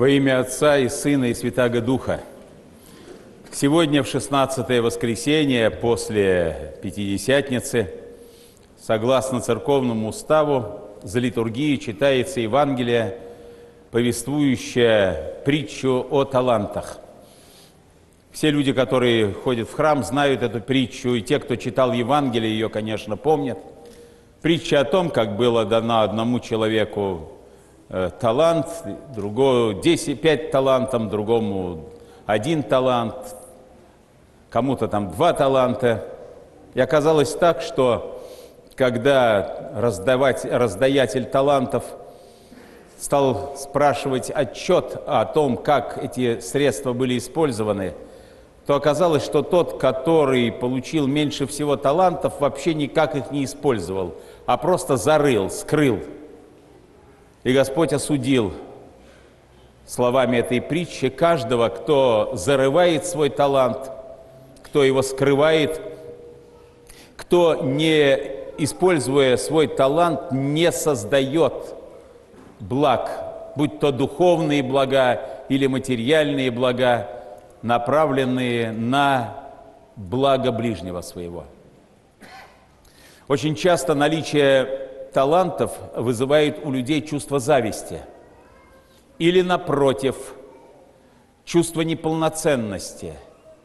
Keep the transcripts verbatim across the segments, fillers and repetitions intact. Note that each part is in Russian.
Во имя Отца и Сына и Святаго Духа. Сегодня, в шестнадцатое воскресенье после Пятидесятницы, согласно церковному уставу, за литургией читается Евангелие, повествующее притчу о талантах. Все люди, которые ходят в храм, знают эту притчу, и те, кто читал Евангелие, ее, конечно, помнят. Притча о том, как было дано одному человеку э, талант, другому десять, пять талантов, другому один талант, кому-то там два таланта. И оказалось так, что когда раздавать, раздаятель талантов стал спрашивать отчет о том, как эти средства были использованы, то оказалось, что тот, который получил меньше всего талантов, вообще никак их не использовал, а просто зарыл, скрыл. И Господь осудил словами этой притчи каждого, кто зарывает свой талант, кто его скрывает, кто, не используя свой талант, не создает благ, будь то духовные блага или материальные блага, направленные на благо ближнего своего. Очень часто наличие талантов вызывает у людей чувство зависти или, напротив, чувство неполноценности.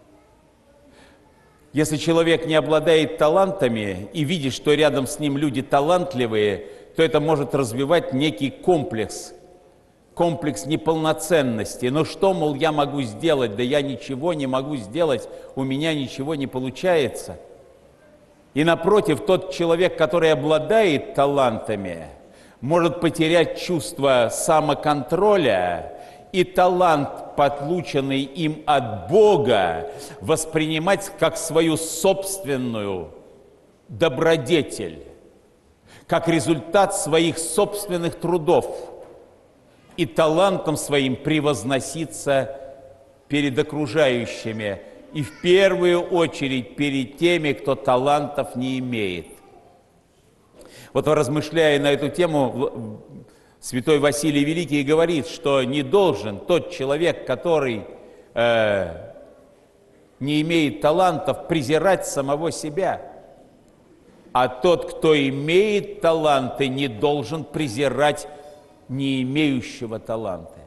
Если человек не обладает талантами и видит, что рядом с ним люди талантливые, то это может развивать некий комплекс, комплекс неполноценности. Ну что, мол, я могу сделать? Да я ничего не могу сделать, у меня ничего не получается. И напротив, тот человек, который обладает талантами, может потерять чувство самоконтроля и талант, полученный им от Бога, воспринимать как свою собственную добродетель, как результат своих собственных трудов, и талантом своим превозноситься перед окружающими, и в первую очередь перед теми, кто талантов не имеет. Вот, размышляя на эту тему, святой Василий Великий говорит, что не должен тот человек, который э, не имеет талантов, презирать самого себя, а тот, кто имеет таланты, не должен презирать не имеющего таланта.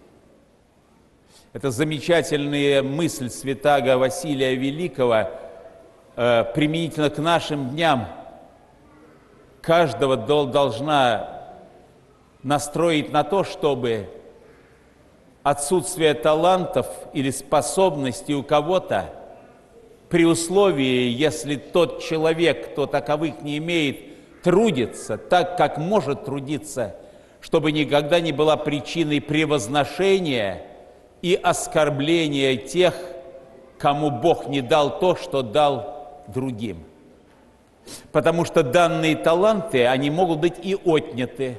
Это замечательная мысль святаго Василия Великого э, применительно к нашим дням. Каждого должна настроить на то, чтобы отсутствие талантов или способностей у кого-то, при условии, если тот человек, кто таковых не имеет, трудится так, как может трудиться, чтобы никогда не была причиной превозношения и оскорбления тех, кому Бог не дал то, что дал другим. Потому что данные таланты, они могут быть и отняты.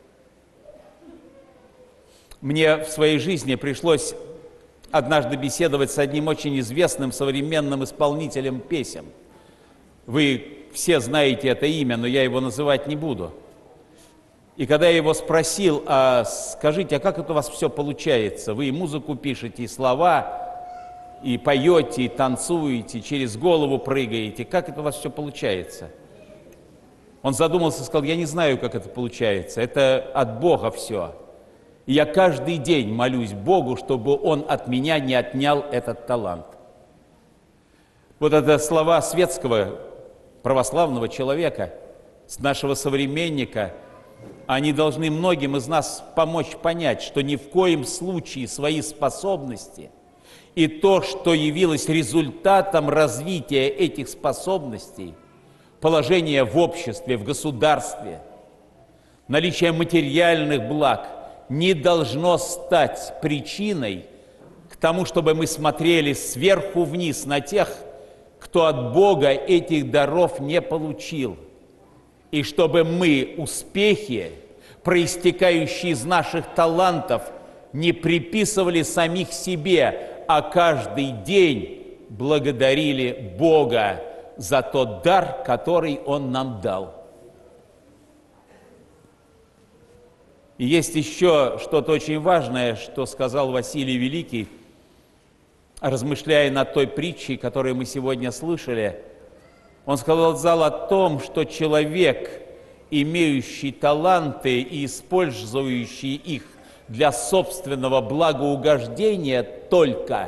Мне в своей жизни пришлось однажды беседовать с одним очень известным современным исполнителем песен. Вы все знаете это имя, но я его называть не буду. И когда я его спросил, а скажите, а как это у вас все получается? Вы и музыку пишете, и слова, и поете, и танцуете, через голову прыгаете. Как это у вас все получается? Он задумался и сказал, я не знаю, как это получается. Это от Бога все. И я каждый день молюсь Богу, чтобы Он от меня не отнял этот талант. Вот это слова светского православного человека, с нашего современника, они должны многим из нас помочь понять, что ни в коем случае свои способности и то, что явилось результатом развития этих способностей, положение в обществе, в государстве, наличие материальных благ, не должно стать причиной к тому, чтобы мы смотрели сверху вниз на тех, кто от Бога этих даров не получил. И чтобы мы успехи, проистекающие из наших талантов, не приписывали самих себе, а каждый день благодарили Бога за тот дар, который Он нам дал. И есть еще что-то очень важное, что сказал Василий Великий, размышляя над той притчей, которую мы сегодня слышали. Он сказал о том, что человек, имеющий таланты и использующий их для собственного благоугождения только,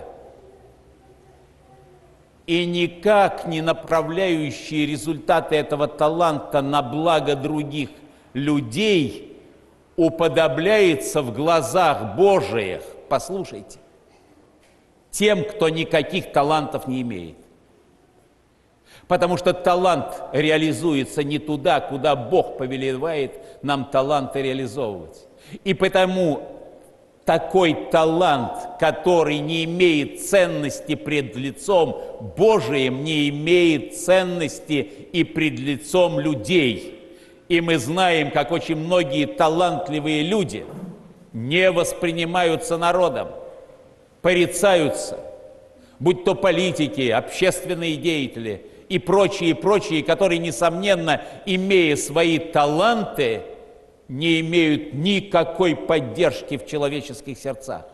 и никак не направляющий результаты этого таланта на благо других людей, уподобляется в глазах Божиих, послушайте, тем, кто никаких талантов не имеет. Потому что талант реализуется не туда, куда Бог повелевает нам таланты реализовывать. И потому такой талант, который не имеет ценности пред лицом Божиим, не имеет ценности и пред лицом людей. И мы знаем, как очень многие талантливые люди не воспринимаются народом, порицаются, будь то политики, общественные деятели и прочие, прочие, которые, несомненно, имея свои таланты, не имеют никакой поддержки в человеческих сердцах.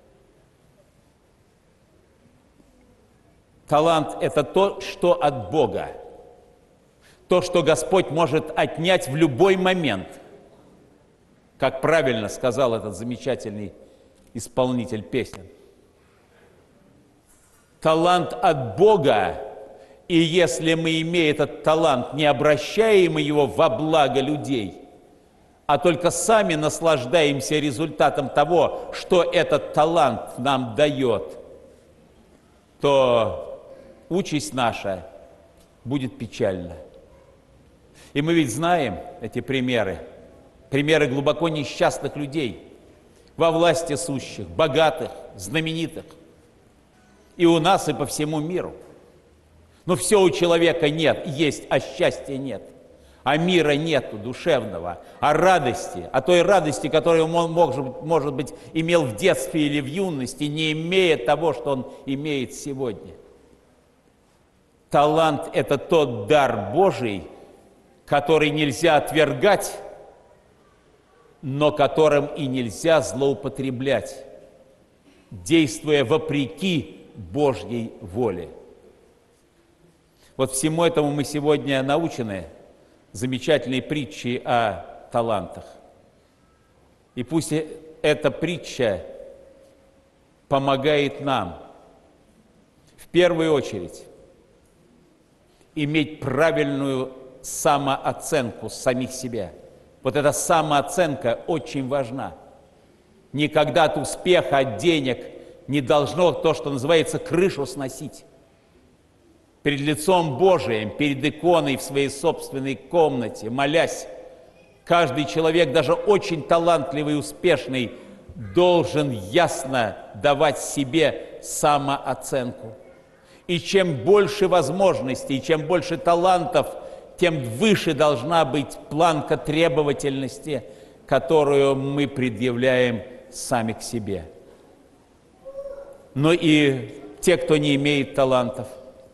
Талант – это то, что от Бога. То, что Господь может отнять в любой момент. Как правильно сказал этот замечательный исполнитель песен. Талант от Бога, и если мы, имея этот талант, не обращаем его во благо людей, а только сами наслаждаемся результатом того, что этот талант нам дает, то участь наша будет печальна. И мы ведь знаем эти примеры, примеры глубоко несчастных людей, во власти сущих, богатых, знаменитых, и у нас, и по всему миру. Но все у человека нет, есть, а счастья нет. А мира нету душевного, а радости, а той радости, которую он, может, может быть, имел в детстве или в юности, не имея того, что он имеет сегодня. Талант – это тот дар Божий, который нельзя отвергать, но которым и нельзя злоупотреблять, действуя вопреки Божьей воле. Вот всему этому мы сегодня научены замечательной притчей о талантах. И пусть эта притча помогает нам в первую очередь иметь правильную самооценку самих себя. Вот эта самооценка очень важна. Никогда от успеха, от денег не должно то, что называется, крышу сносить. Перед лицом Божиим, перед иконой в своей собственной комнате, молясь, каждый человек, даже очень талантливый и успешный, должен ясно давать себе самооценку. И чем больше возможностей, чем больше талантов, тем выше должна быть планка требовательности, которую мы предъявляем сами к себе. Но и те, кто не имеет талантов,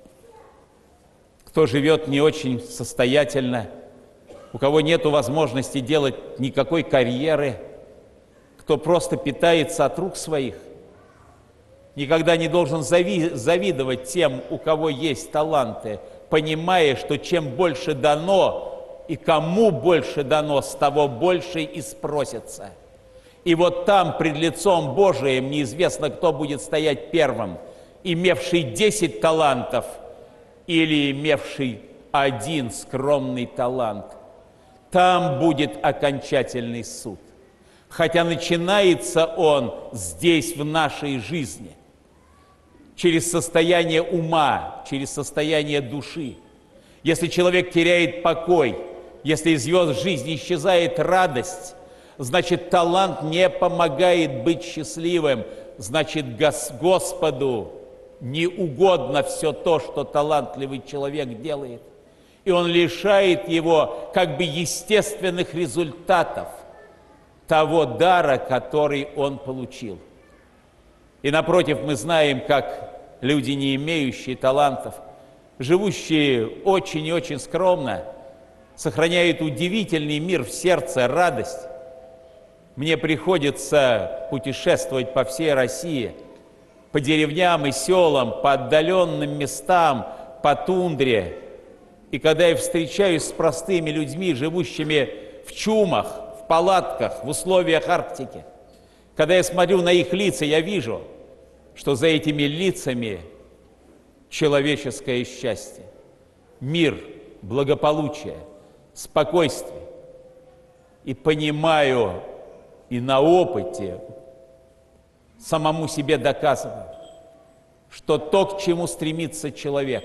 кто живет не очень состоятельно, у кого нет возможности делать никакой карьеры, кто просто питается от рук своих, никогда не должен зави- завидовать тем, у кого есть таланты, понимая, что чем больше дано и кому больше дано, с того больше и спросится. И вот там, пред лицом Божиим, неизвестно, кто будет стоять первым, имевший десять талантов или имевший один скромный талант. Там будет окончательный суд. Хотя начинается он здесь, в нашей жизни, через состояние ума, через состояние души. Если человек теряет покой, если из его жизни исчезает радость, значит, талант не помогает быть счастливым, значит, Господу не угодно все то, что талантливый человек делает. И он лишает его как бы естественных результатов того дара, который он получил. И напротив, мы знаем, как люди, не имеющие талантов, живущие очень и очень скромно, сохраняют удивительный мир в сердце, радость. мне приходится путешествовать по всей России, по деревням и селам, по отдаленным местам, по тундре. И когда я встречаюсь с простыми людьми, живущими в чумах, в палатках, в условиях Арктики, когда я смотрю на их лица, я вижу, что за этими лицами человеческое счастье, мир, благополучие, спокойствие. И понимаю, и на опыте самому себе доказываю, что то, к чему стремится человек,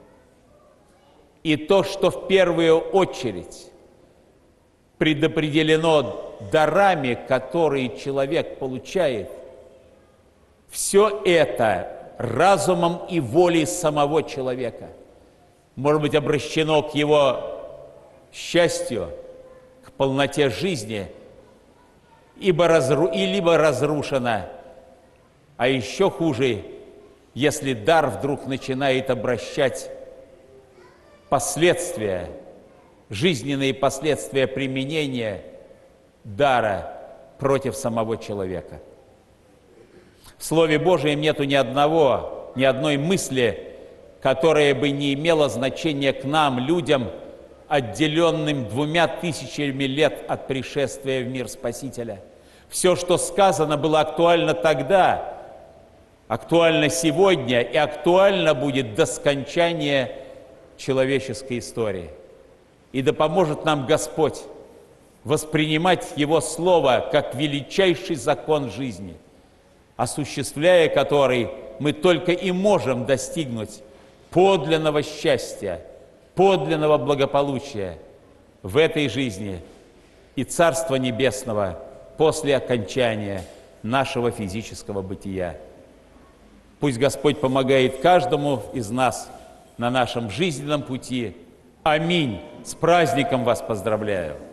и то, что в первую очередь предопределено дарами, которые человек получает, все это разумом и волей самого человека может быть обращено к его счастью, к полноте жизни, ибо разру... и либо разрушено, а еще хуже, если дар вдруг начинает обращать последствия, жизненные последствия применения дара против самого человека. В Слове Божьем нету ни одного, ни одной мысли, которая бы не имела значения к нам, людям, отделенным двумя тысячами лет от пришествия в мир Спасителя. Все, что сказано, было актуально тогда, актуально сегодня и актуально будет до скончания человеческой истории. И да поможет нам Господь воспринимать Его Слово как величайший закон жизни, осуществляя который мы только и можем достигнуть подлинного счастья, подлинного благополучия в этой жизни и Царства Небесного после окончания нашего физического бытия. Пусть Господь помогает каждому из нас на нашем жизненном пути. Аминь. С праздником вас поздравляю!